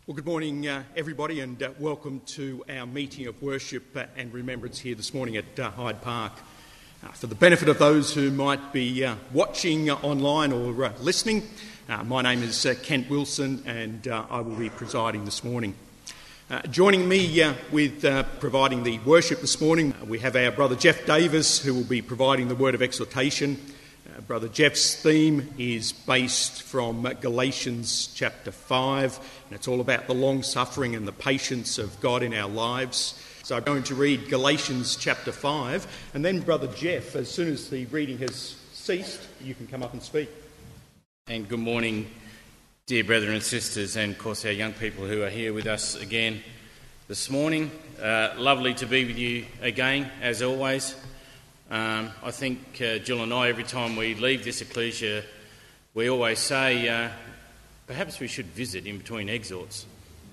Well, good morning, everybody, and welcome to our meeting of worship and remembrance here this morning at Hyde Park. For the benefit of those who might be watching online or listening, my name is Kent Wilson, and I will be presiding this morning. Joining me with providing the worship this morning, we have our brother Jeff Davis, who will be providing the word of exhortation. Brother Jeff's theme is based from Galatians chapter 5, and it's all about the long-suffering and the patience of God in our lives. So I'm going to read Galatians chapter 5, and then Brother Jeff, as soon as the reading has ceased, you can come up and speak. And good morning, dear brethren and sisters, and of course our young people who are here with us again this morning. Lovely to be with you again, as always. I think Jill and I, every time we leave this ecclesia, we always say, perhaps we should visit in between exhorts.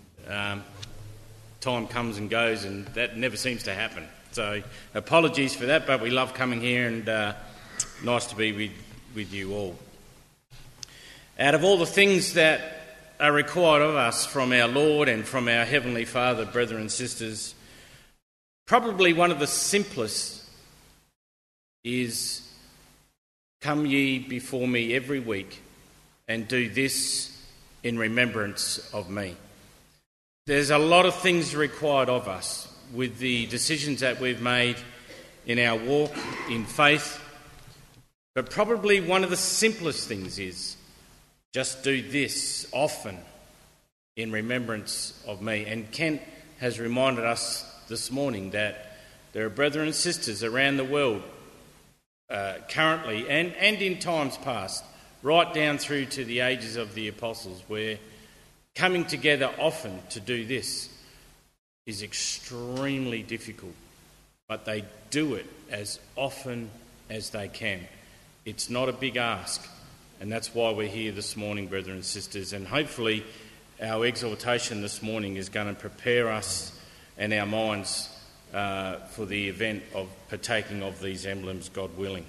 Time comes and goes, and that never seems to happen. So apologies for that, but we love coming here, and nice to be with you all. Out of all the things that are required of us from our Lord and from our Heavenly Father, brethren and sisters, probably one of the simplest is, come ye before me every week and do this in remembrance of me. There's a lot of things required of us with the decisions that we've made in our walk in faith, but probably one of the simplest things is just do this often in remembrance of me. And Kent has reminded us this morning that there are brethren and sisters around the world currently and in times past, right down through to the ages of the apostles, where coming together often to do this is extremely difficult, but they do it as often as they can. It's not a big ask, and that's why we're here this morning, brethren and sisters, and hopefully our exhortation this morning is going to prepare us and our minds for the event of partaking of these emblems, God willing.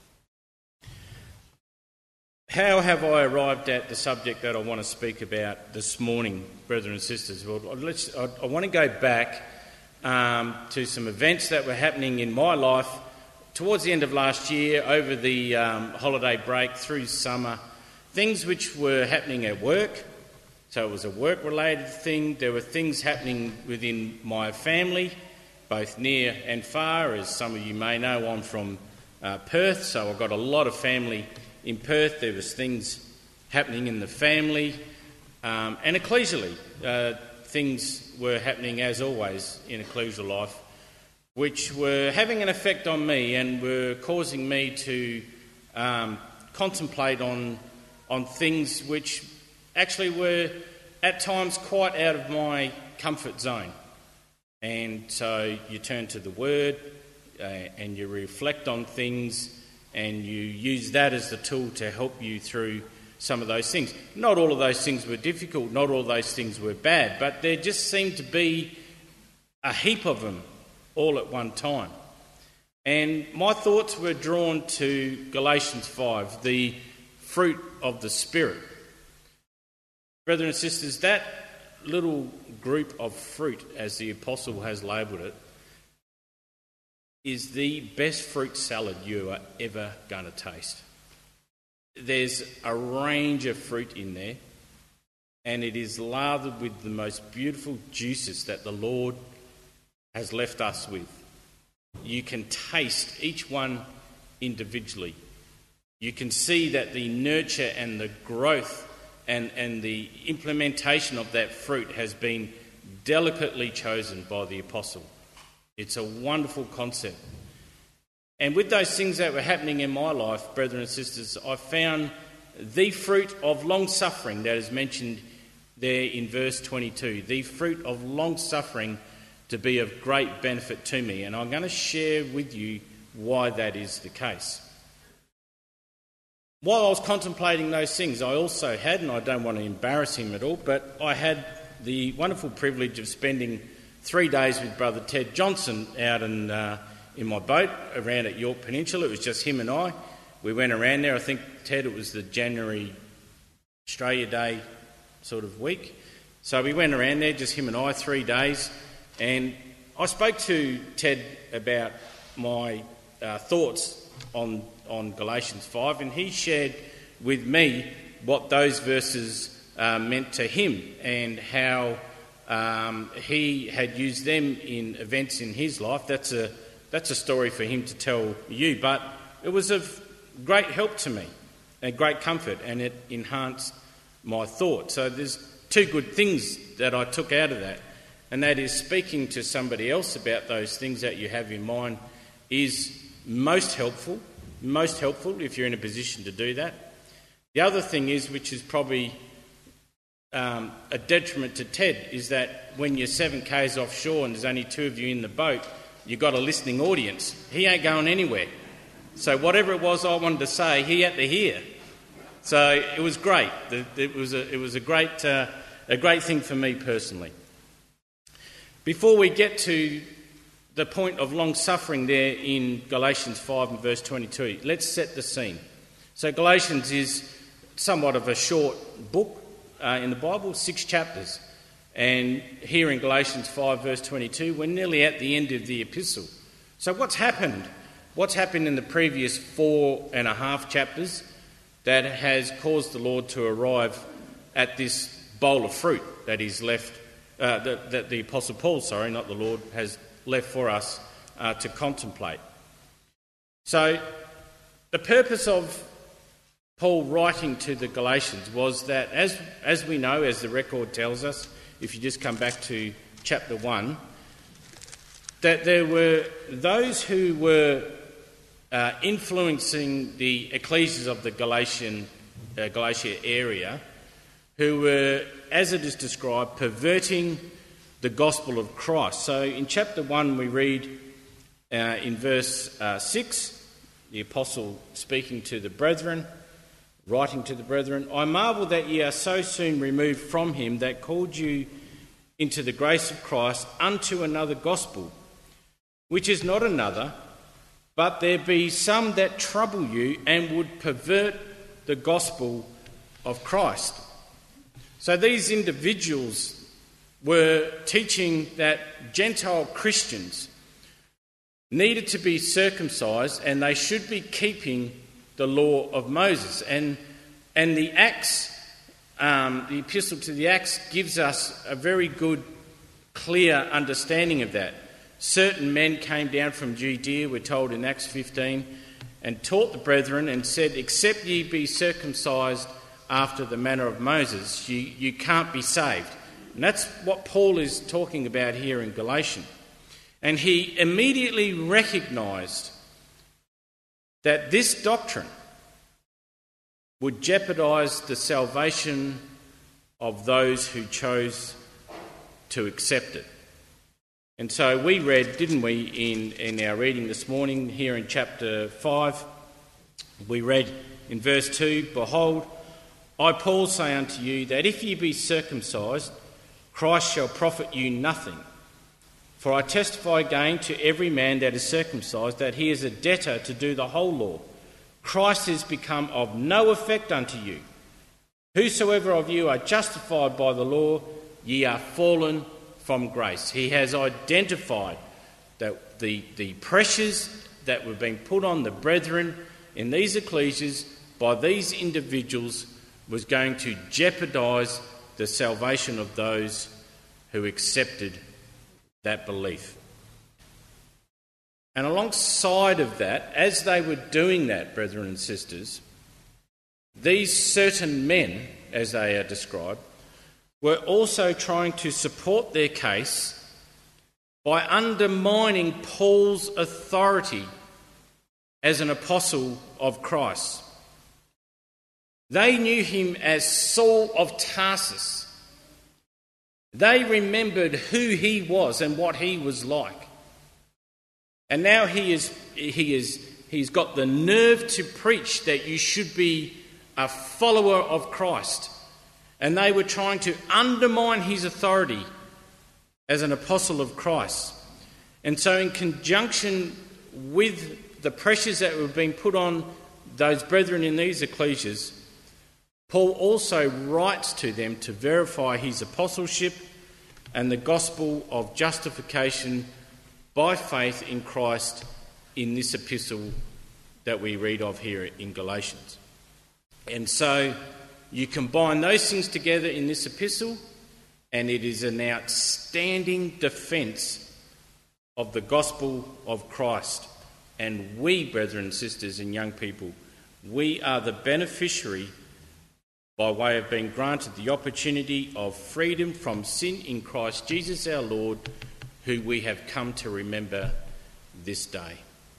How have I arrived at the subject that I want to speak about this morning, brethren and sisters? Well, I want to go back to some events that were happening in my life towards the end of last year, over the holiday break, through summer, things which were happening at work. So it was a work-related thing. There were things happening within my family, both near and far. As some of you may know, I'm from Perth, so I've got a lot of family in Perth. There was things happening in the family, and ecclesially, things were happening as always in ecclesial life, which were having an effect on me and were causing me to contemplate on things which actually were at times quite out of my comfort zone. And so you turn to the Word and you reflect on things, and you use that as the tool to help you through some of those things. Not all of those things were difficult, not all of those things were bad, but there just seemed to be a heap of them all at one time. And my thoughts were drawn to Galatians 5, the fruit of the Spirit. Brethren and sisters, that little group of fruit, as the apostle has labelled it, is the best fruit salad you are ever going to taste. There's a range of fruit in there, and it is lathered with the most beautiful juices that the Lord has left us with. You can taste each one individually. You can see that the nurture and the growth and the implementation of that fruit has been delicately chosen by the apostle. It's a wonderful concept. And with those things that were happening in my life, brethren and sisters, I found the fruit of long-suffering that is mentioned there in verse 22, the fruit of long-suffering to be of great benefit to me. And I'm going to share with you why that is the case. While I was contemplating those things, I also had, and I don't want to embarrass him at all, but I had the wonderful privilege of spending 3 days with Brother Ted Johnson out in my boat around at York Peninsula. It was just him and I. We went around there. I think, Ted, it was the January Australia Day sort of week. So we went around there, just him and I, 3 days, and I spoke to Ted about my thoughts on Galatians 5, and he shared with me what those verses meant to him and how he had used them in events in his life. That's a story for him to tell you, but it was of great help to me and great comfort, and it enhanced my thought. So there's two good things that I took out of that, and that is speaking to somebody else about those things that you have in mind is most helpful if you're in a position to do that. The other thing is, which is probably a detriment to Ted, is that when you're 7 k's offshore and there's only 2 of you in the boat, you've got a listening audience. He ain't going anywhere. So whatever it was I wanted to say, he had to hear. So it was great. It was a great thing for me personally. Before we get to the point of long-suffering there in Galatians 5 and verse 22, let's set the scene. So Galatians is somewhat of a short book in the Bible, 6 chapters. And here in Galatians 5 verse 22, we're nearly at the end of the epistle. So what's happened? What's happened in the previous 4.5 chapters that has caused the Lord to arrive at this bowl of fruit that He's left, that the Apostle Paul, not the Lord, has left for us to contemplate? So the purpose of Paul writing to the Galatians was that, as we know, as the record tells us, if you just come back to chapter 1, that there were those who were influencing the ecclesias of the Galatia area, who were, as it is described, perverting the gospel of Christ. So in chapter 1 we read in verse 6, the apostle speaking to the brethren, writing to the brethren, I marvel that ye are so soon removed from him that called you into the grace of Christ unto another gospel, which is not another, but there be some that trouble you and would pervert the gospel of Christ. So these individuals were teaching that Gentile Christians needed to be circumcised and they should be keeping the law of Moses. And the Acts, the epistle to the Acts gives us a very good, clear understanding of that. Certain men came down from Judea, we're told in Acts 15, and taught the brethren and said, except ye be circumcised after the manner of Moses, you can't be saved. And that's what Paul is talking about here in Galatians. And he immediately recognised that this doctrine would jeopardise the salvation of those who chose to accept it. And so we read, didn't we, in our reading this morning here in chapter 5, we read in verse 2, Behold, I, Paul, say unto you that if ye be circumcised, Christ shall profit you nothing. For I testify again to every man that is circumcised that he is a debtor to do the whole law. Christ is become of no effect unto you. Whosoever of you are justified by the law, ye are fallen from grace. He has identified that the pressures that were being put on the brethren in these ecclesias by these individuals was going to jeopardise the salvation of those who accepted that belief. And alongside of that, as they were doing that, brethren and sisters, these certain men, as they are described, were also trying to support their case by undermining Paul's authority as an apostle of Christ. They knew him as Saul of Tarsus. They remembered who he was and what he was like. And now he's got the nerve to preach that you should be a follower of Christ. And they were trying to undermine his authority as an apostle of Christ. And so in conjunction with the pressures that were being put on those brethren in these ecclesias, Paul also writes to them to verify his apostleship and the gospel of justification by faith in Christ in this epistle that we read of here in Galatians. And so you combine those things together in this epistle, and it is an outstanding defence of the gospel of Christ. And we, brethren and sisters and young people, we are the beneficiary by way of being granted the opportunity of freedom from sin in Christ Jesus our Lord, who we have come to remember this day.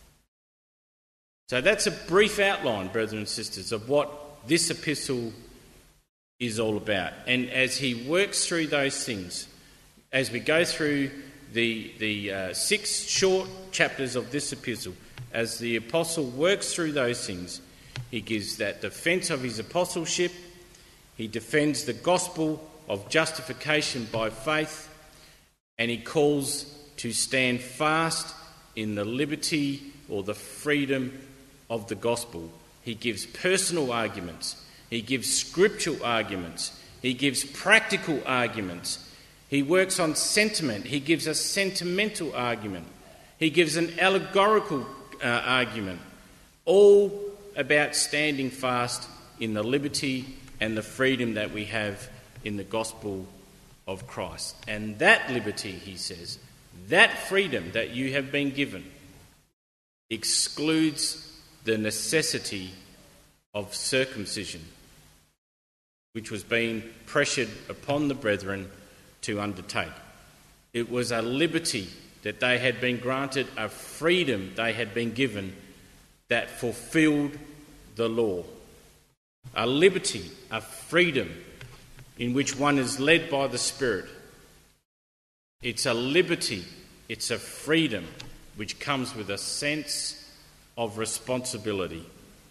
So that's a brief outline, brethren and sisters, of what this epistle is all about. And as he works through those things, as we go through the 6 short chapters of this epistle, as the apostle works through those things, he gives that defence of his apostleship, he defends the gospel of justification by faith, and he calls to stand fast in the liberty or the freedom of the gospel. He gives personal arguments, he gives scriptural arguments, he gives practical arguments, he works on sentiment, he gives a sentimental argument, he gives an allegorical argument, all about standing fast in the liberty and the freedom that we have in the gospel of Christ. And that liberty, he says, that freedom that you have been given excludes the necessity of circumcision, which was being pressured upon the brethren to undertake. It was a liberty that they had been granted, a freedom they had been given that fulfilled the law. A liberty, a freedom in which one is led by the Spirit. It's a liberty, it's a freedom which comes with a sense of responsibility.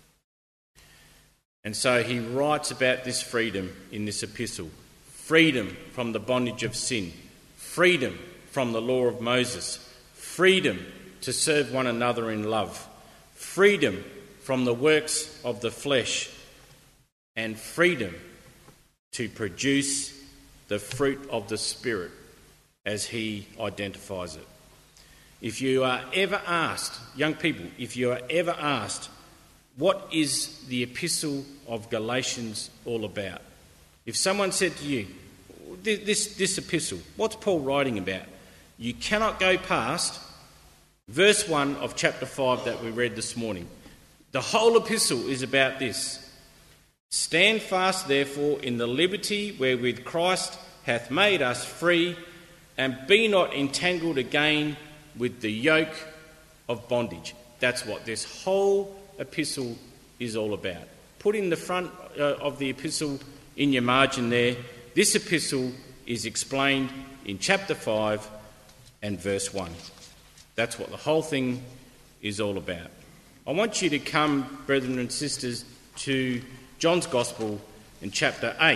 And so he writes about this freedom in this epistle. Freedom from the bondage of sin, freedom from the law of Moses, freedom to serve one another in love, freedom from the works of the flesh, and freedom to produce the fruit of the Spirit as he identifies it. If you are ever asked, young people, if you are ever asked, what is the epistle of Galatians all about? If someone said to you, this epistle, what's Paul writing about? You cannot go past verse 1 of chapter 5 that we read this morning. The whole epistle is about this. Stand fast, therefore, in the liberty wherewith Christ hath made us free, and be not entangled again with the yoke of bondage. That's what this whole epistle is all about. Put in the front of the epistle, in your margin there, this epistle is explained in chapter 5 and verse 1. That's what the whole thing is all about. I want you to come, brethren and sisters, to John's Gospel in chapter 8.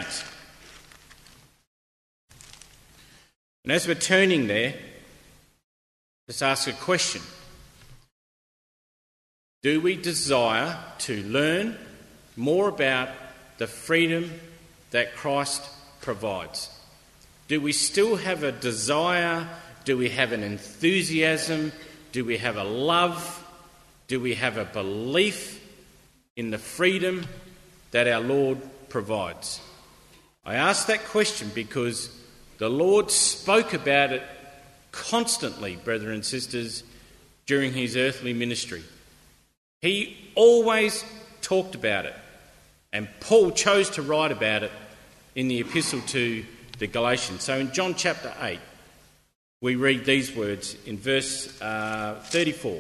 And as we're turning there, let's ask a question. Do we desire to learn more about the freedom that Christ provides? Do we still have a desire? Do we have an enthusiasm? Do we have a love? Do we have a belief in the freedom that our Lord provides? I ask that question because the Lord spoke about it constantly, brethren and sisters, during his earthly ministry. He always talked about it, and Paul chose to write about it in the epistle to the Galatians. So in John chapter 8, we read these words in verse 34.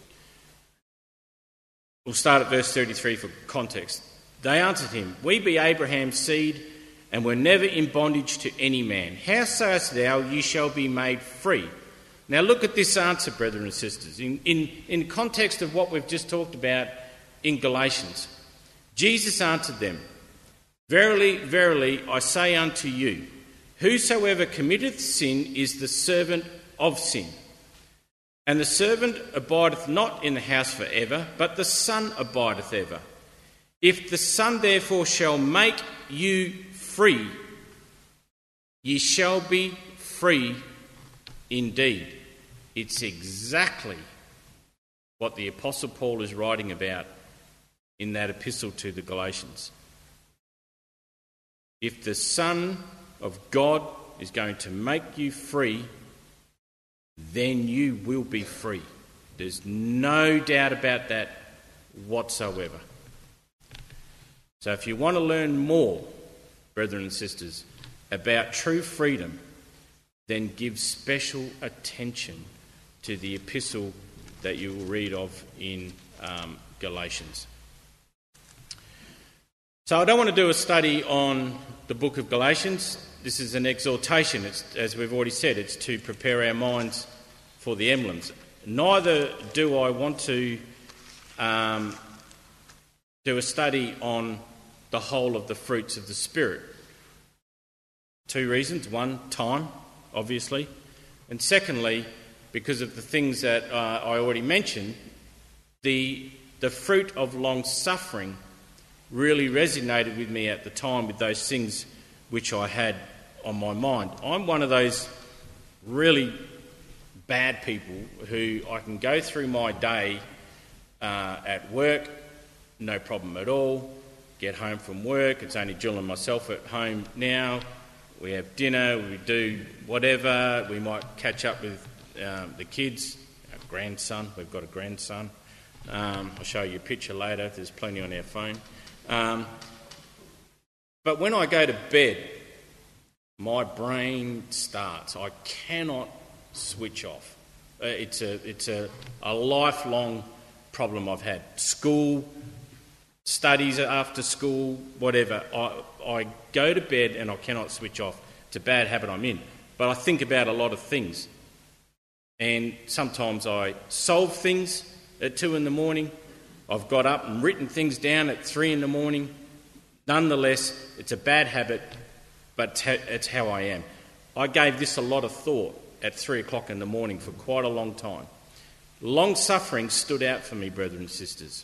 We'll start at verse 33 for context. They answered him, "We be Abraham's seed, and were never in bondage to any man. How sayest thou, ye shall be made free?" Now look at this answer, brethren and sisters. In context of what we've just talked about in Galatians, Jesus answered them, "Verily, verily, I say unto you, whosoever committeth sin is the servant of sin. And the servant abideth not in the house for ever, but the Son abideth ever. If the Son therefore shall make you free, ye shall be free indeed. It's exactly what the Apostle Paul is writing about in that epistle to the Galatians. If the Son of God is going to make you free, then you will be free. There's no doubt about that whatsoever. So if you want to learn more, brethren and sisters, about true freedom, then give special attention to the epistle that you will read of in Galatians. So I don't want to do a study on the book of Galatians. This is an exhortation. It's, as we've already said, it's to prepare our minds for the emblems. Neither do I want to do a study on the whole of the fruits of the Spirit. Two reasons. One, time, obviously. And secondly, because of the things that I already mentioned, the fruit of long-suffering really resonated with me at the time with those things which I had on my mind. I'm one of those really bad people who I can go through my day at work, no problem at all, get home from work, it's only Jill and myself at home now, we have dinner, we do whatever, we might catch up with the kids, our grandson, we've got a grandson, I'll show you a picture later, there's plenty on our phone. But when I go to bed, my brain starts. I cannot switch off. It's a lifelong problem I've had. School, studies after school, whatever. I go to bed and I cannot switch off. It's a bad habit I'm in. But I think about a lot of things. And sometimes I solve things at 2 a.m. I've got up and written things down at 3 a.m. Nonetheless, it's a bad habit, but it's how I am. I gave this a lot of thought at 3 o'clock in the morning for quite a long time. Long-suffering stood out for me, brethren and sisters.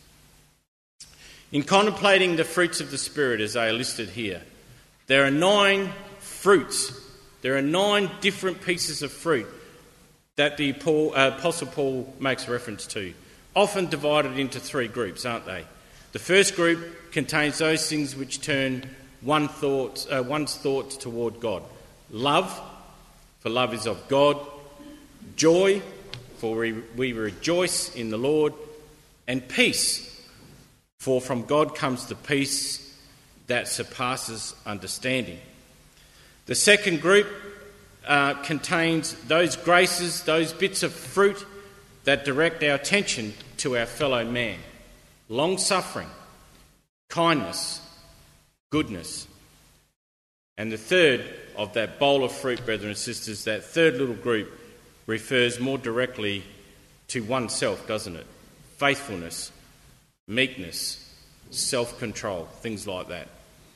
In contemplating the fruits of the Spirit as they are listed here, there are 9 fruits. There are 9 different pieces of fruit that the Apostle Paul makes reference to, often divided into 3 groups, aren't they? The first group contains those things which turn one's thoughts toward God. Love, for love is of God. Joy, for we rejoice in the Lord. And peace, for from God comes the peace that surpasses understanding. The second group contains those graces, those bits of fruit that direct our attention to our fellow man. Long-suffering, kindness, goodness. And the third of that bowl of fruit, brethren and sisters, that third little group refers more directly to oneself, doesn't it? Faithfulness, meekness, self-control, things like that.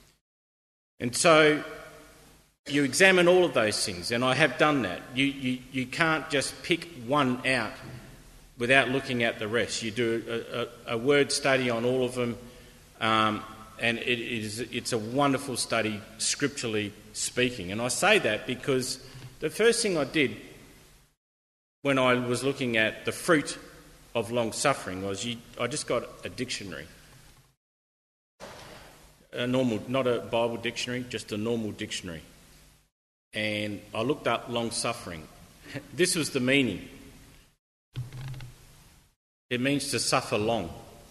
And so you examine all of those things, and I have done that. You can't just pick one out without looking at the rest. You do a word study on all of them, and it's a wonderful study, scripturally speaking. And I say that because the first thing I did when I was looking at the fruit of long-suffering was I just got a dictionary. A normal, not a Bible dictionary, just a normal dictionary. And I looked up long-suffering. This was the meaning. It means to suffer long.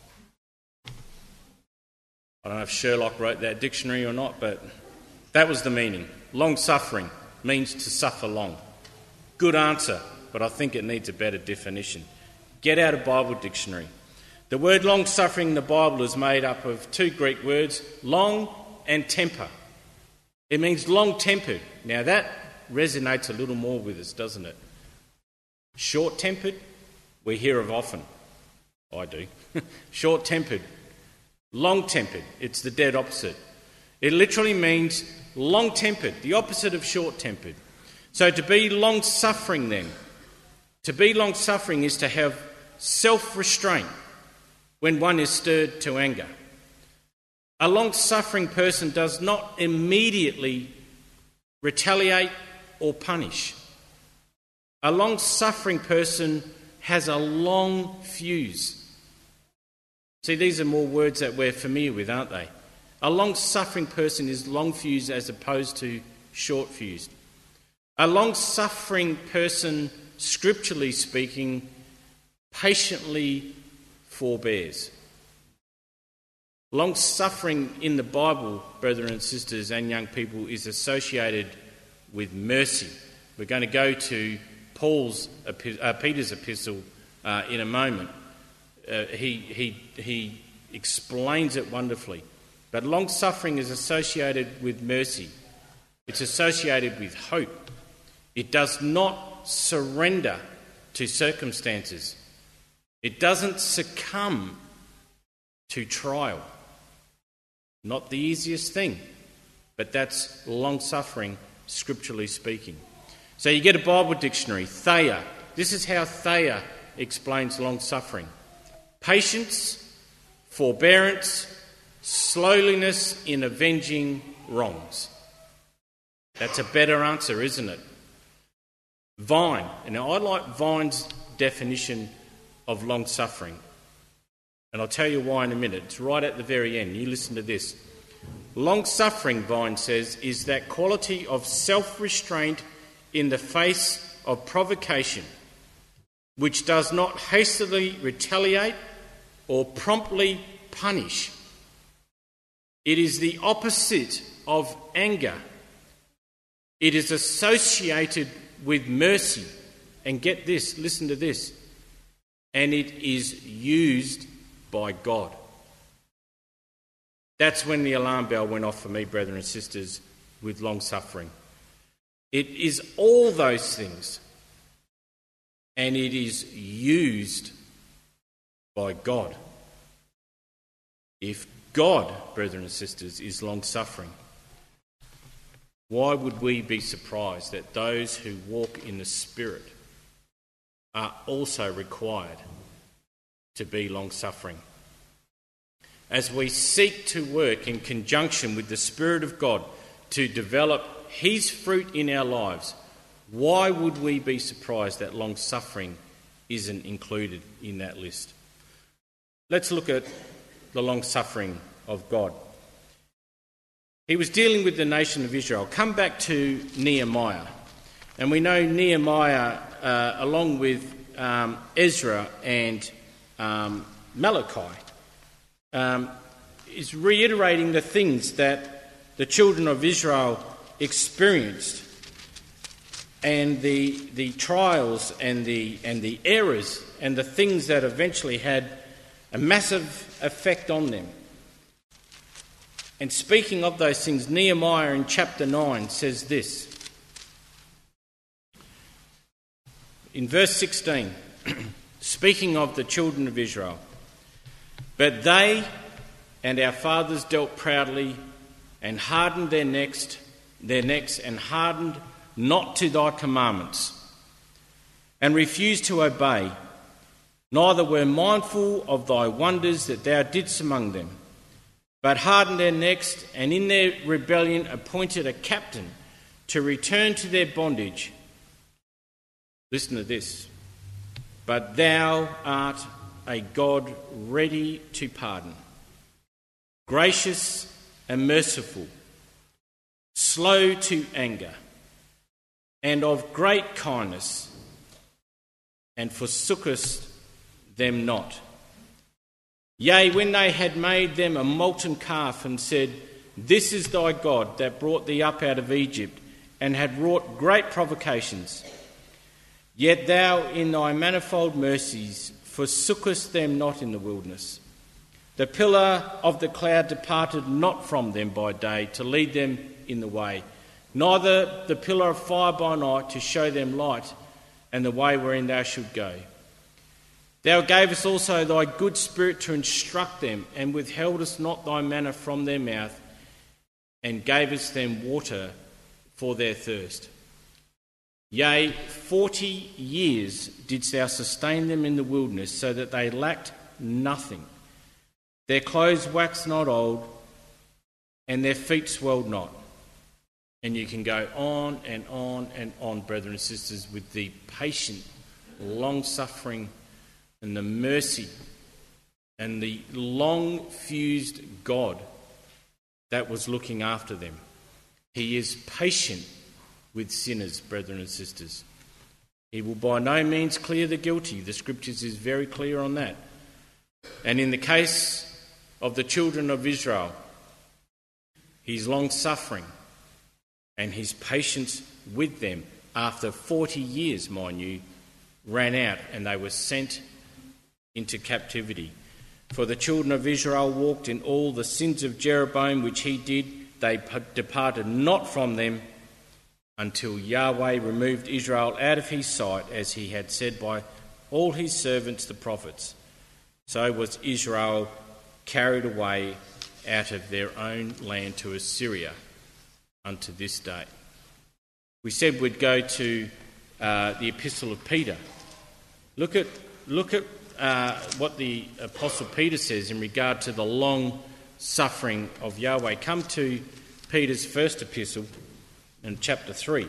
I don't know if Sherlock wrote that dictionary or not, but that was the meaning. Long-suffering means to suffer long. Good answer, but I think it needs a better definition. Get out a Bible dictionary. The word long-suffering in the Bible is made up of 2 Greek words, long and temper. It means long-tempered. Now that resonates a little more with us, doesn't it? Short-tempered, we hear of often. I do. Short-tempered. Long-tempered, it's the dead opposite. It literally means long-tempered, the opposite of short-tempered. So to be long-suffering then, to be long-suffering is to have self-restraint when one is stirred to anger. A long-suffering person does not immediately retaliate or punish. A long-suffering person has a long fuse. See, these are more words that we're familiar with, aren't they? A long-suffering person is long-fused as opposed to short-fused. A long-suffering person, scripturally speaking, patiently forbears. Long-suffering in the Bible, brethren and sisters and young people, is associated with mercy. We're going to go to Peter's epistle in a moment. He explains it wonderfully. But long-suffering is associated with mercy. It's associated with hope. It does not surrender to circumstances. It doesn't succumb to trial. Not the easiest thing, but that's long-suffering, scripturally speaking. So you get a Bible dictionary, Thayer. This is how Thayer explains long-suffering. Patience, forbearance, slowness in avenging wrongs. That's a better answer, isn't it? Vine. And now I like Vine's definition of long-suffering. And I'll tell you why in a minute. It's right at the very end. You listen to this. Long-suffering, Vine says, is that quality of self-restraint in the face of provocation, which does not hastily retaliate or promptly punish. It is the opposite of anger. It is associated with mercy. And get this, listen to this. And it is used by God. That's when the alarm bell went off for me, brethren and sisters, with long-suffering. It is all those things. And it is used by God. If God, brethren and sisters, is long-suffering, why would we be surprised that those who walk in the Spirit are also required to be long-suffering? As we seek to work in conjunction with the Spirit of God to develop His fruit in our lives, why would we be surprised that long-suffering isn't included in that list? Let's look at the long-suffering of God. He was dealing with the nation of Israel. Come back to Nehemiah. And we know Nehemiah, along with Ezra and Malachi, is reiterating the things that the children of Israel experienced and the trials and the errors and the things that eventually had a massive effect on them. And speaking of those things, Nehemiah in chapter 9 says this. In verse 16, speaking of the children of Israel, but they and our fathers dealt proudly and hardened their necks and hardened not to thy commandments and refused to obey, neither were mindful of thy wonders that thou didst among them, but hardened their necks, and in their rebellion appointed a captain to return to their bondage. Listen to this. But thou art a God ready to pardon, gracious and merciful, slow to anger, and of great kindness, and forsookest them not. Yea, when they had made them a molten calf and said, This is thy God that brought thee up out of Egypt, and had wrought great provocations. Yet thou in thy manifold mercies forsookest them not in the wilderness. The pillar of the cloud departed not from them by day to lead them in the way, neither the pillar of fire by night to show them light and the way wherein thou should go. Thou gavest also thy good spirit to instruct them, and withheldest not thy manna from their mouth, and gavest them water for their thirst. Yea, 40 years didst thou sustain them in the wilderness, so that they lacked nothing. Their clothes waxed not old, and their feet swelled not. And you can go on and on and on, brethren and sisters, with the patient, long-suffering and the mercy and the long-fused God that was looking after them. He is patient with sinners, brethren and sisters. He will by no means clear the guilty. The Scriptures is very clear on that. And in the case of the children of Israel, his long-suffering and his patience with them after 40 years, mind you, ran out and they were sent into captivity. For the children of Israel walked in all the sins of Jeroboam, which he did. They departed not from them until Yahweh removed Israel out of his sight, as he had said by all his servants the prophets. So was Israel carried away out of their own land to Assyria unto this day. We said we'd go to the Epistle of Peter. Look at what the Apostle Peter says in regard to the long suffering of Yahweh. Come to Peter's first epistle in chapter 3.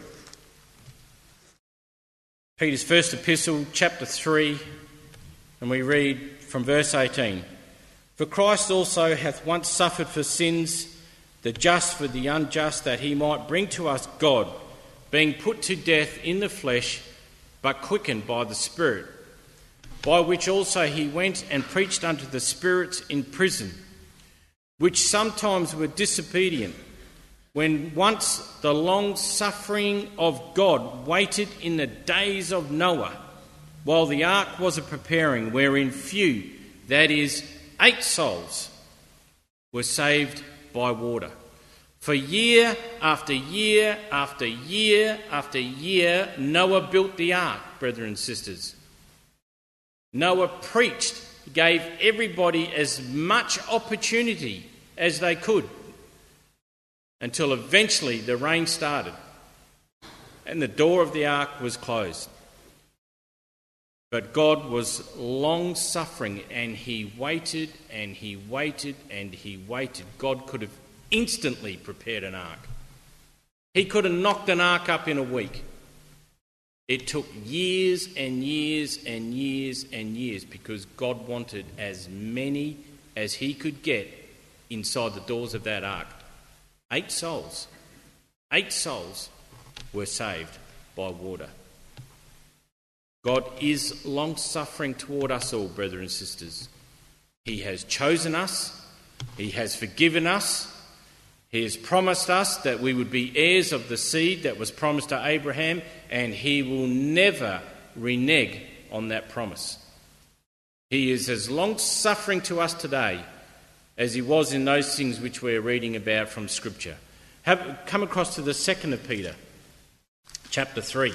Peter's first epistle, chapter 3, and we read from verse 18. For Christ also hath once suffered for sins, the just for the unjust, that he might bring to us God, being put to death in the flesh, but quickened by the Spirit, by which also he went and preached unto the spirits in prison, which sometimes were disobedient, when once the long suffering of God waited in the days of Noah, while the ark was a preparing, wherein few, that is, 8 souls, were saved by water. For year after year after year after year, Noah built the ark, brethren and sisters. Noah preached, gave everybody as much opportunity as they could, until eventually the rain started and the door of the ark was closed. But God was long-suffering, and he waited and he waited and he waited. God could have instantly prepared an ark. He could have knocked an ark up in a week. It took years and years and years and years, because God wanted as many as he could get inside the doors of that ark. 8 souls were saved by water. God is long-suffering toward us all, brethren and sisters. He has chosen us. He has forgiven us. He has promised us that we would be heirs of the seed that was promised to Abraham, and he will never renege on that promise. He is as long-suffering to us today as he was in those things which we're reading about from Scripture. Come across to the 2nd of Peter, chapter 3.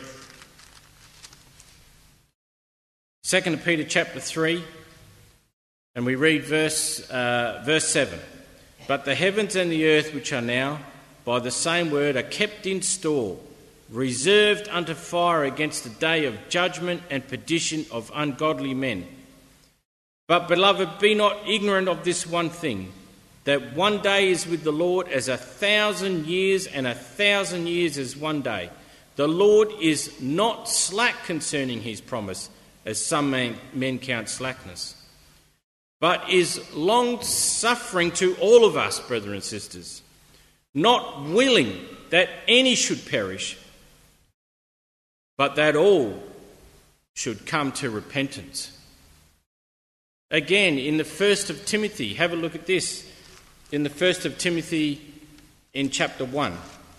2nd of Peter, chapter 3, and we read verse 7. But the heavens and the earth which are now, by the same word, are kept in store, reserved unto fire against the day of judgment and perdition of ungodly men. But, beloved, be not ignorant of this one thing, that one day is with the Lord as 1,000 years, and 1,000 years as one day. The Lord is not slack concerning his promise, as some men count slackness, but is long-suffering to all of us, brethren and sisters, not willing that any should perish, but that all should come to repentance. Again, in the 1st of Timothy, have a look at this. In the 1st of Timothy, in chapter 1.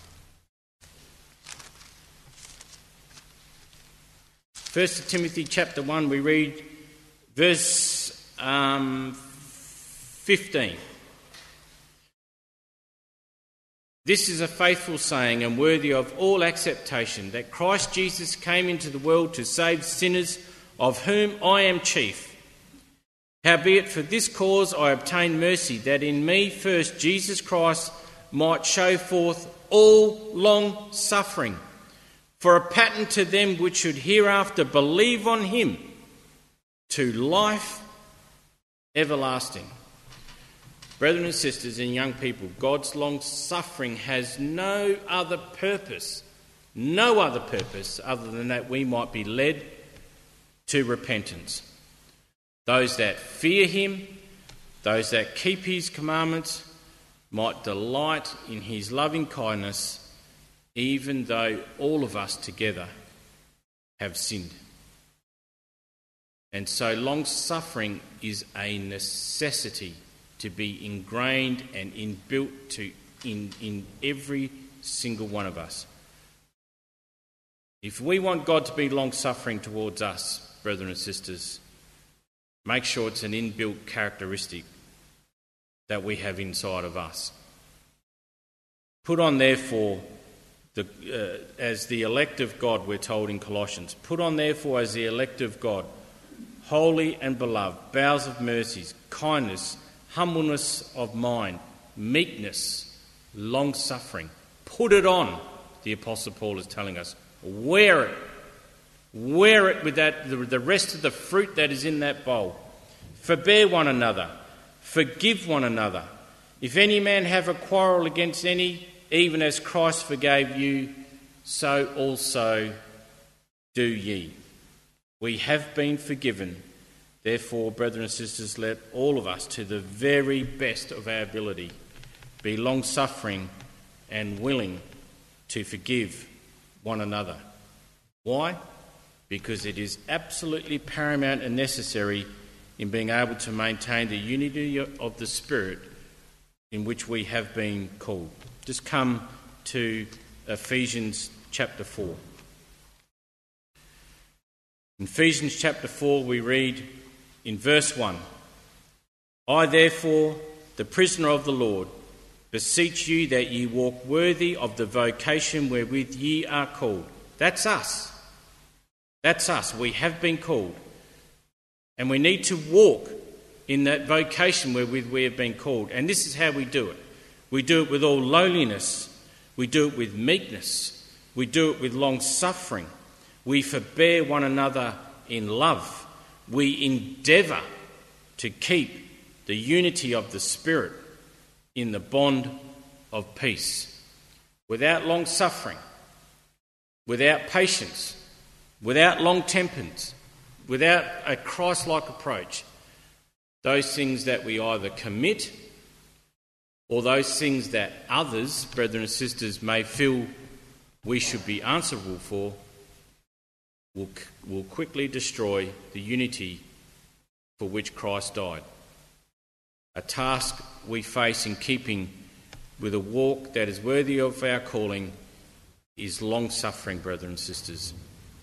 1st of Timothy, chapter 1, we read verse 15. This is a faithful saying and worthy of all acceptation, that Christ Jesus came into the world to save sinners, of whom I am chief. Howbeit for this cause I obtained mercy, that in me first Jesus Christ might show forth all long suffering, for a pattern to them which should hereafter believe on him, to life everlasting. Brethren and sisters and young people, God's long-suffering has no other purpose other than that we might be led to repentance. Those that fear him, those that keep his commandments, might delight in his loving kindness, even though all of us together have sinned. And so long-suffering is a necessity to be ingrained and inbuilt in every single one of us. If we want God to be long-suffering towards us, brethren and sisters, make sure it's an inbuilt characteristic that we have inside of us. Put on, therefore, as the elect of God, we're told in Colossians, put on, therefore, as the elect of God, holy and beloved, bowels of mercies, kindness, humbleness of mind, meekness, long-suffering. Put it on, the Apostle Paul is telling us. Wear it. Wear it with that, the rest of the fruit that is in that bowl. Forbear one another. Forgive one another. If any man have a quarrel against any, even as Christ forgave you, so also do ye. We have been forgiven. Therefore, brethren and sisters, let all of us, to the very best of our ability, be long-suffering and willing to forgive one another. Why? Because it is absolutely paramount and necessary in being able to maintain the unity of the Spirit in which we have been called. Just come to Ephesians chapter 4. In Ephesians chapter 4 we read in verse 1, I therefore, the prisoner of the Lord, beseech you that ye walk worthy of the vocation wherewith ye are called. That's us. That's us. We have been called. And we need to walk in that vocation wherewith we have been called. And this is how we do it. We do it with all lowliness. We do it with meekness. We do it with long-suffering. We forbear one another in love. We endeavour to keep the unity of the Spirit in the bond of peace. Without long-suffering, without patience, without long-temperance, without a Christ-like approach, those things that we either commit or those things that others, brethren and sisters, may feel we should be answerable for will quickly destroy the unity for which Christ died. A task we face in keeping with a walk that is worthy of our calling is long-suffering, brethren and sisters.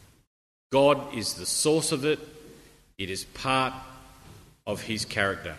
God is the source of it. It is part of his character.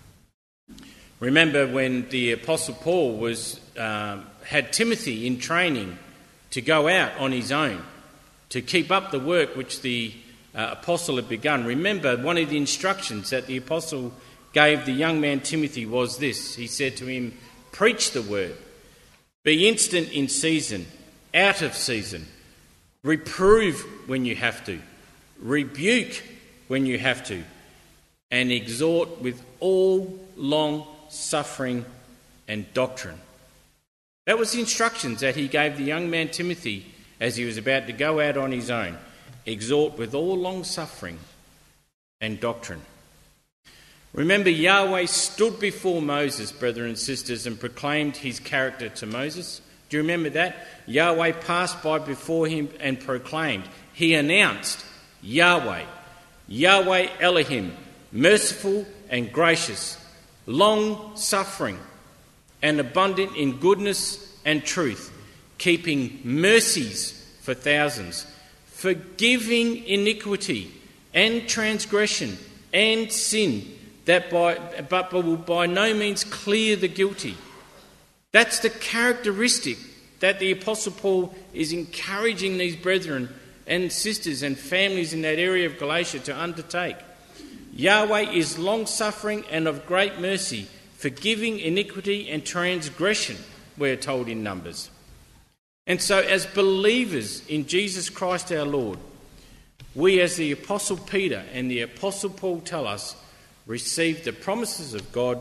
Remember when the Apostle Paul had Timothy in training to go out on his own, to keep up the work which the apostle had begun. Remember, one of the instructions that the apostle gave the young man Timothy was this. He said to him, preach the word, be instant in season, out of season, reprove when you have to, rebuke when you have to, and exhort with all long-suffering and doctrine. That was the instructions that he gave the young man Timothy as he was about to go out on his own. Exhort with all long-suffering and doctrine. Remember, Yahweh stood before Moses, brethren and sisters, and proclaimed his character to Moses. Do you remember that? Yahweh passed by before him and proclaimed. He announced, Yahweh, Yahweh Elohim, merciful and gracious, long-suffering and abundant in goodness and truth, keeping mercies for thousands, forgiving iniquity and transgression and sin, but will by no means clear the guilty. That's the characteristic that the Apostle Paul is encouraging these brethren and sisters and families in that area of Galatia to undertake. Yahweh is long-suffering and of great mercy, forgiving iniquity and transgression, we're told in Numbers. And so as believers in Jesus Christ our Lord, we as the Apostle Peter and the Apostle Paul tell us, receive the promises of God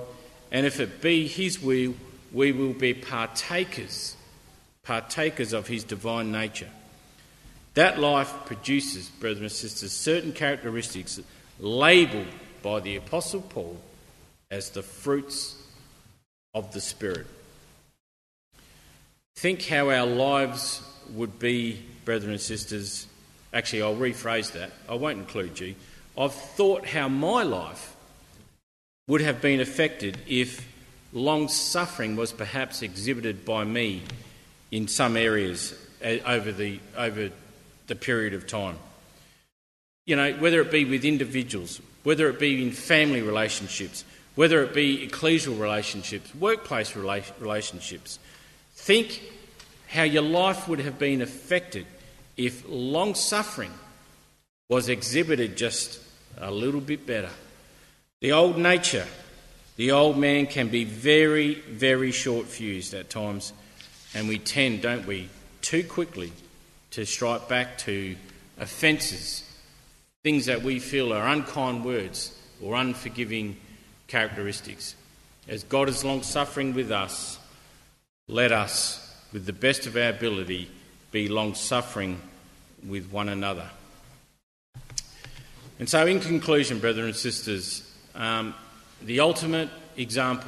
and if it be his will, we will be partakers of his divine nature. That life produces, brothers and sisters, certain characteristics labelled by the Apostle Paul as the fruits of the Spirit. Think how our lives would be, brethren and sisters. Actually, I'll rephrase that. I won't include you. I've thought how my life would have been affected if long-suffering was perhaps exhibited by me in some areas over the period of time. You know, whether it be with individuals, whether it be in family relationships, whether it be ecclesial relationships, workplace relationships. Think how your life would have been affected if long-suffering was exhibited just a little bit better. The old nature, the old man can be very, very short-fused at times, and we tend, don't we, too quickly to strike back to offences, things that we feel are unkind words or unforgiving characteristics. As God is long-suffering with us, let us, with the best of our ability, be long-suffering with one another. And so in conclusion, brethren and sisters, the ultimate example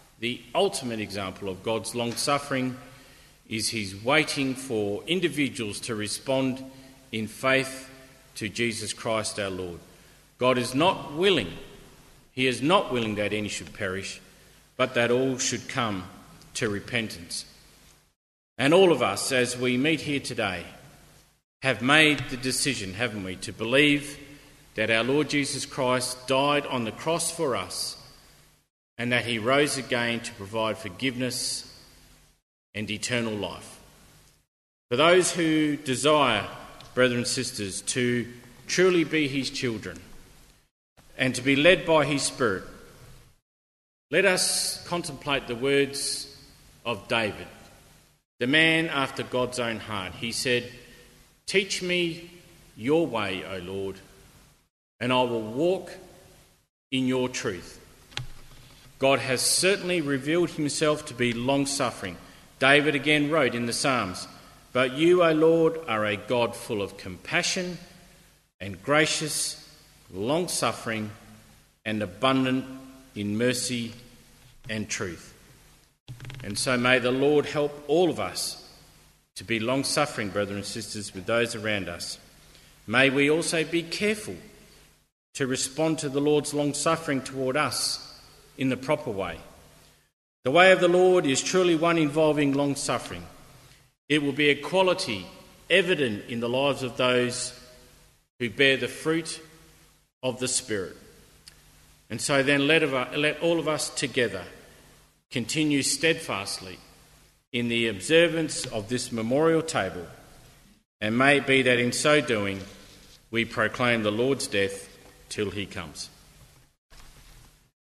of God's long-suffering is his waiting for individuals to respond in faith to Jesus Christ our Lord. God is not willing, he is not willing that any should perish, but that all should come to repentance. And all of us, as we meet here today, have made the decision, haven't we, to believe that our Lord Jesus Christ died on the cross for us and that he rose again to provide forgiveness and eternal life. For those who desire, brethren and sisters, to truly be his children and to be led by his Spirit, let us contemplate the words of David, the man after God's own heart. He said, "Teach me your way, O Lord, and I will walk in your truth." God has certainly revealed himself to be long-suffering. David again wrote in the Psalms, "But you, O Lord, are a God full of compassion and gracious, long-suffering and abundant in mercy and truth." And so may the Lord help all of us to be long-suffering, brethren and sisters, with those around us. May we also be careful to respond to the Lord's long-suffering toward us in the proper way. The way of the Lord is truly one involving long-suffering. It will be a quality evident in the lives of those who bear the fruit of the Spirit. And so then let all of us together continue steadfastly in the observance of this memorial table, and may it be that in so doing we proclaim the Lord's death till he comes.